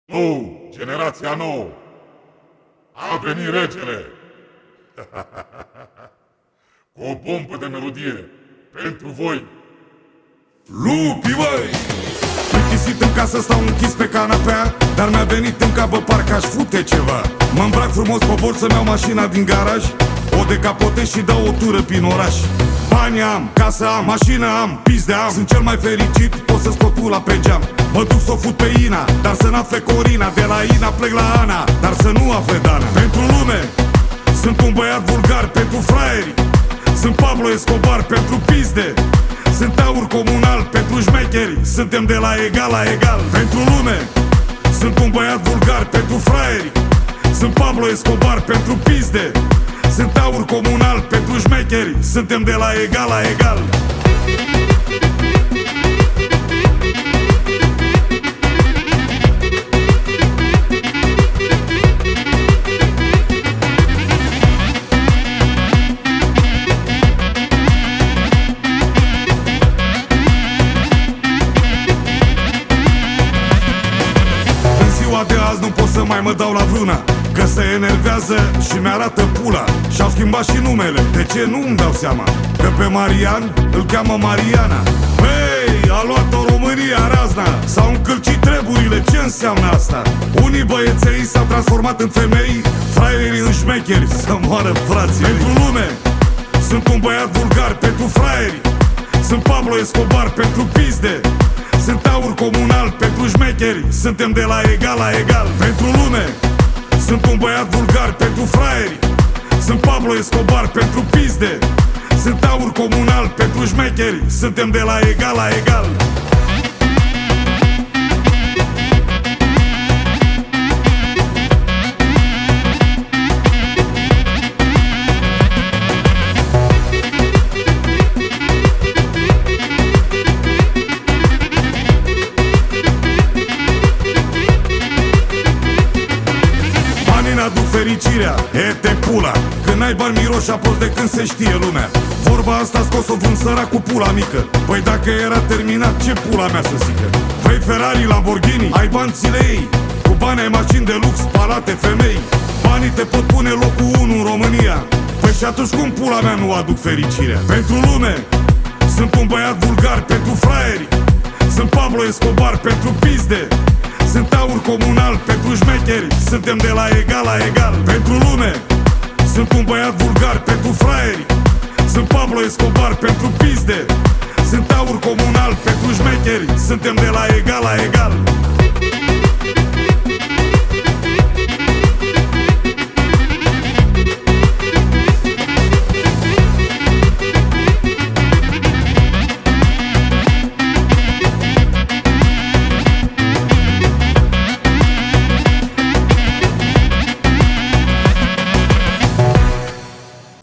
Generația nouă! A venit regele! Cu o bombă de melodie pentru voi! Lupi, băi! Plictisit în casă, stau închis pe canapea, dar mi-a venit în cap, bă, parcă aș fute ceva. Mă îmbrac frumos, cobor să-mi iau mașina din garaj, o decapotez și dau o tură prin oraș. Bani am, casă am, mașină am, pizde am. Sunt cel mai fericit, pot să scot pula pe geam. Mă duc s-o fut pe Ina, dar să n-afle Corina. De la Ina plec la Ana, dar să nu afle Dana. Pentru lume, sunt un băiat vulgar. Pentru fraieri, sunt Pablo Escobar. Pentru pizde, sunt aur comunal. Pentru șmecheri, suntem de la egal la egal. Pentru lume, sunt un băiat vulgar. Pentru fraieri, sunt Pablo Escobar. Pentru pizde, sunt aur comunal. Pentru șmecheri, suntem de la egal la egal. De azi nu pot să mai mă dau la vruna, că se enervează și mi-arată pula. Și-au schimbat și numele, de ce nu-mi dau seama? Că pe Marian îl cheamă Mariana. Hei, a luat-o România razna, s-au încălcit treburile, ce înseamnă asta? Unii băieței s-au transformat în femei, fraierii în șmecheri, să moară frații. Pentru lume, sunt un băiat vulgar. Pentru fraieri, sunt Pablo Escobar. Pentru pizde, sunt aur comunal. Pentru șmecheri, suntem de la egal la egal. Pentru lume, sunt un băiat vulgar. Pentru fraieri, sunt Pablo Escobar. Pentru pizde, sunt aur comunal. Pentru șmecheri, suntem de la egal la egal. Aduc fericirea, e-te pula. Când ai bani miroși apos de când se știe lumea. Vorba asta scos-o vând sărac cu pula mică. Păi dacă era terminat, ce pula mea să zică? Vrei Ferrari, Lamborghini, ai bani, ți le iei. Cu bani ai mașini de lux, palate, femei. Banii te pot pune locul 1 în România. Păi și atunci cum pula mea nu aduc fericirea? Pentru lume, sunt un băiat vulgar. Pentru fraieri, sunt Pablo Escobar. Pentru pizde, sunt aur comunal. Pentru șmecheri, suntem de la egal la egal. Pentru lume, sunt un băiat vulgar. Pentru fraieri, sunt Pablo Escobar. Pentru pizde, sunt aur comunal. Pentru șmecheri, suntem de la egal la egal.